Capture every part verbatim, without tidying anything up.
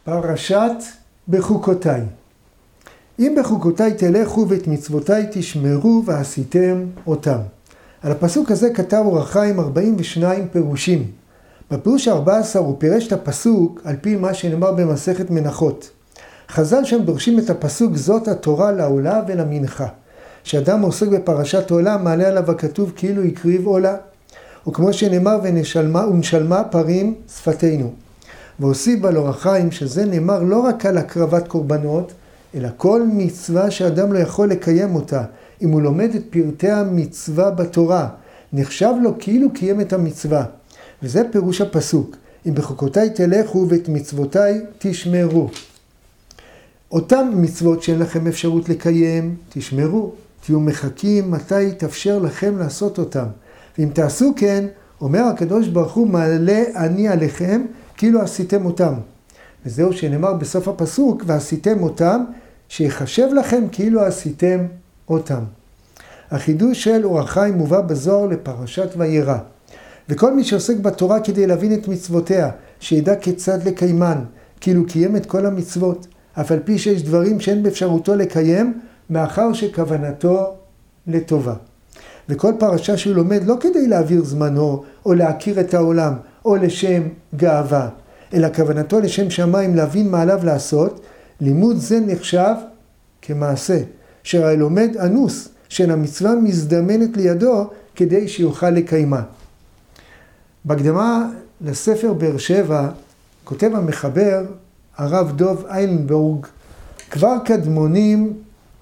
פרשת בחוקותיי. אם בחוקותיי תלכו ואת מצוותיי תשמרו ועשיתם אותם. על הפסוק הזה כתב אור החיים ארבעים ושניים פירושים. בפירוש ה-ארבע עשרה הוא פירש את הפסוק על פי מה שנאמר במסכת מנחות. חז"ל שם דורשים את הפסוק זאת התורה לעולה ולמנחה. שאדם עוסק בפרשת עולה מעלה עליו הכתוב כאילו הקריב עולה. וכמו שנאמר ונשלמה ונשלמה פרים שפתנו. והוסיף בעל אור החיים שזה נאמר לא רק על הקרבת קורבנות, אלא כל מצווה שאדם לא יכול לקיים אותה. אם הוא לומד את פרטי המצווה בתורה, נחשב לו כאילו קיים את המצווה. וזה פירוש הפסוק. אם בחוקותיי תלכו ואת מצוותיי תשמרו. אותם מצוות שאין לכם אפשרות לקיים, תשמרו. תהיו מחכים מתי יתאפשר לכם לעשות אותם. ואם תעשו כן, אומר הקדוש ברוך הוא, מעלה אני עליכם, כאילו עשיתם אותם. וזהו שנאמר בסוף הפסוק, ועשיתם אותם, שיחשב לכם כאילו עשיתם אותם. החידוש של אור החיים מובא בזוהר לפרשת וירא. וכל מי שעוסק בתורה כדי להבין את מצוותיה, שידע כיצד לקיימן, כאילו קיים את כל המצוות, אף על פי שיש דברים שאין באפשרותו לקיים, מאחר שכוונתו לטובה. וכל פרשה שהוא לומד לא כדי להעביר זמנו, או להכיר את העולם, או לשם גאווה, אלא כוונתו לשם שמיים להבין מה עליו לעשות, לימוד זה נחשב כמעשה, שהרי לומד אנוס, שהמצווה מזדמנת לידו כדי שיוכל לקיימה. בהקדמה לספר באר שבע, כותב המחבר הרב דוב איילנבורג, כבר קדמונים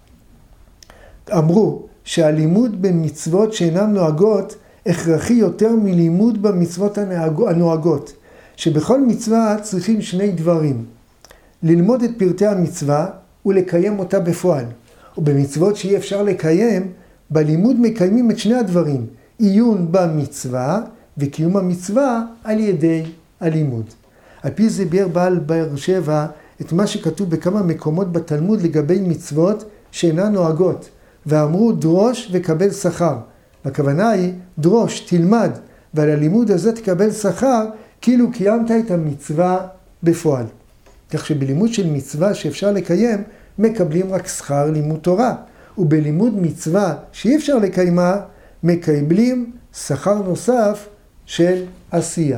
אמרו שהלימוד במצוות שאינן נוהגות הכרחי יותר מלימוד במצוות הנוהגות, שבכל מצווה צריכים שני דברים, ללמוד את פרטי המצווה ולקיים אותה בפועל. ובמצוות שאי אפשר לקיים, בלימוד מקיימים את שני הדברים, עיון במצווה וקיום המצווה על ידי הלימוד. על פי זה ביאר בעל באר שבע את מה שכתוב בכמה מקומות בתלמוד לגבי מצוות שאינן נוהגות, ואמרו דרוש וקבל שכר. הכוונה היא דרוש, תלמד, ועל הלימוד הזה תקבל שכר כאילו קיימת את המצווה בפועל. כך שבלימוד של מצווה שאפשר לקיים מקבלים רק שכר לימוד תורה, ובלימוד מצווה שאי אפשר לקיימה מקבלים שכר נוסף של עשייה.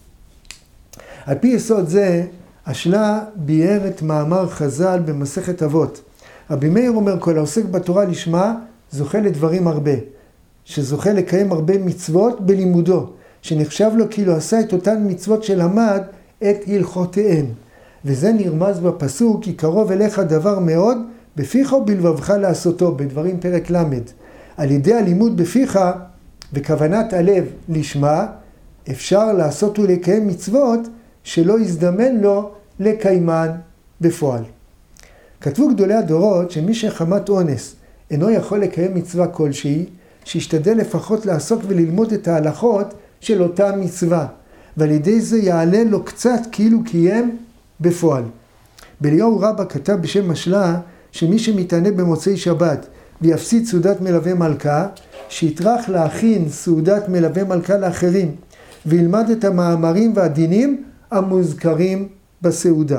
על פי יסוד זה, השלה ביאר את מאמר חז"ל במסכת אבות. רבי מאיר אומר, כל העוסק בתורה לשמה זוכה לדברים הרבה, שזוכה לקיים הרבה מצוות בלימודו, שנחשב לו כאילו עשה את אותן מצוות שלמד את הלכותיהן. וזה נרמז בפסוק, כי קרוב אליך דבר מאוד, בפיך ובלבבך לעשותו, בדברים פרק למד. על ידי הלימוד בפיך וכוונת הלב לשמה, אפשר לעשות ולקיים מצוות שלא יזדמן לו לקיימן בפועל. כתבו גדולי הדורות שמי שחמת אונס אינו יכול לקיים מצווה כלשהי, שישתדל לפחות לעסוק וללמוד את ההלכות של אותה מצווה, ועל ידי זה יעלה לו קצת כאילו קיים בפועל. בליאור רבא כתב בשם השלה שמי שמתענה במוצאי שבת ויפסיד סעודת מלווה מלכה, שיטרח להכין סעודת מלווה מלכה לאחרים, וילמד את המאמרים והדינים המוזכרים בסעודה.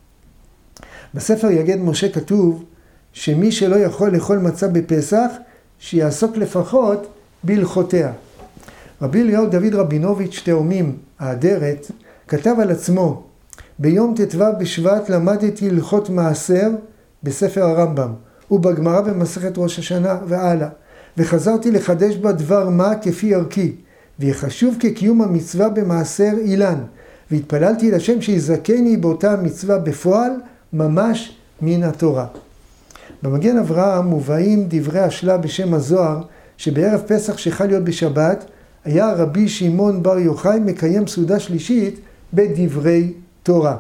בספר יגד משה כתוב שמי שלא יכול לאכול מצה בפסח, שיעסוק לפחות בהלכותיה. רבי אליהו דוד רבינוביץ' תאומים האדרת כתב על עצמו, ביום ט"ו בשבט למדתי הלכות מעשר בספר הרמב"ם, ובגמרא במסכת ראש השנה והלאה, וחזרתי לחדש בה דבר מה כפי ערכי, ויחשוב כקיום המצווה במעשר אילן, והתפללתי לשם שיזכני באותה המצווה בפועל, ממש מן התורה. במגן אברהם מובאים דברי השלה בשם הזוהר, שבערב פסח שחל להיות בשבת, היה רבי שמעון בר יוחאי מקיים סעודה שלישית בדברי תורה.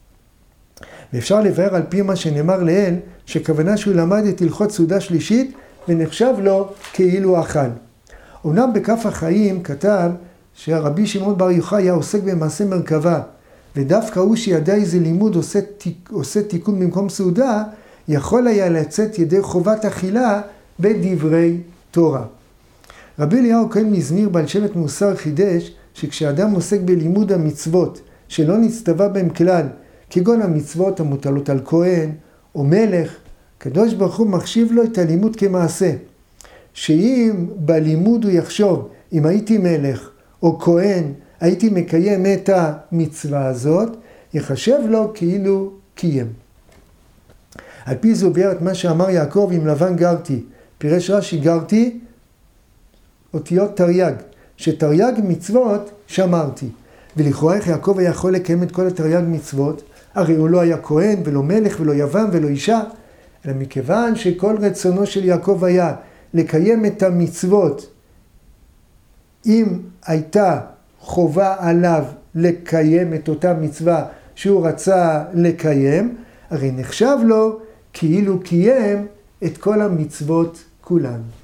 ואפשר לבאר על פי מה שנאמר לאל, שכוונה שהוא למד את הלכות סעודה שלישית, ונחשב לו כאילו אכל. אומנם בכף החיים כתב שהרבי שמעון בר יוחאי היה עוסק במעשה מרכבה, ודווקא הוא שידע איזה לימוד עושה, עושה תיקון במקום סעודה, יכול היה לצאת ידי חובת אכילה בדברי תורה. רבי אליהו כהן מזמיר בעל שבט מוסר חידש, שכשאדם עוסק בלימוד המצוות, שלא נצטווה בהם כלל, כגון המצוות המוטלות על כהן או מלך. הקדוש ברוך הוא מחשיב לו את הלימוד כמעשה. שאם בלימוד הוא יחשוב, אם הייתי מלך או כהן, הייתי מקיים את המצווה הזאת, יחשב לו כאילו קיים. על פי זו ביאר את מה שאמר יעקב, עם לבן גרתי. פירש רש"י, גרתי אותיות תרי"ג, שתרי"ג מצוות שמרתי. ולכאורה איך יעקב היה יכול לקיים את כל התרי"ג מצוות? הרי הוא לא היה כהן ולא מלך ולא יבם ולא אישה, אלא מכיוון שכל רצונו של יעקב היה לקיים את המצוות, אם הייתה חובה עליו לקיים את אותה מצווה שהוא רצה לקיים, הרי נחשב לו כאילו קיים את כל המצוות כולן.